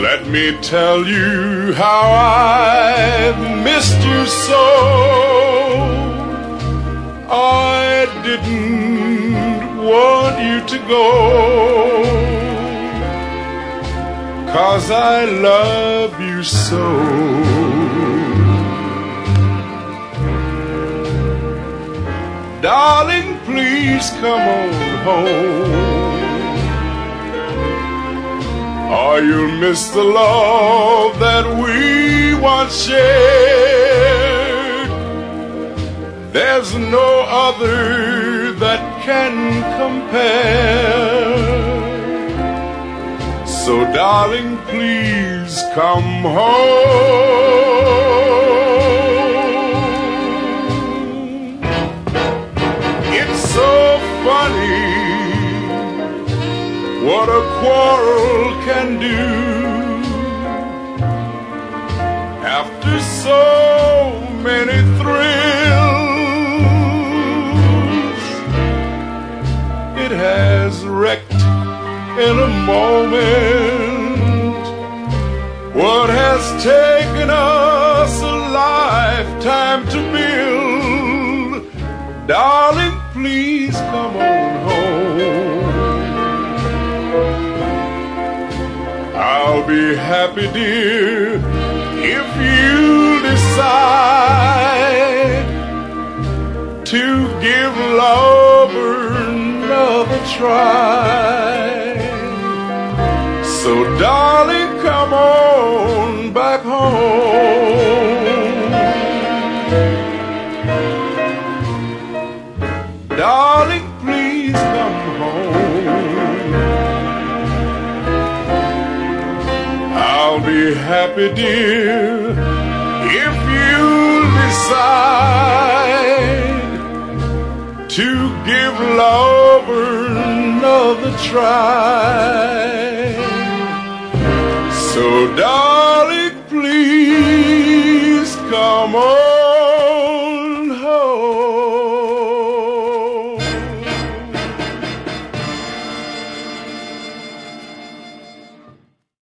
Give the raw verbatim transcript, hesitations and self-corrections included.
Let me tell you how I've missed you so. I didn't want you to go, 'cause I love you so. Darling, please come on home, or you'll miss the love that we once shared. There's no other that can compare. So darling, please come home. It's so funny what a quarrel can do. After so many thrills, it has wrecked in a moment what has taken us a lifetime to build. Darling, please come on home. I'll be happy, dear, if you decide to give love another try. So darling, come on back home. Darling, please come home. I'll be happy, dear, if you decide to give love another try. So darling,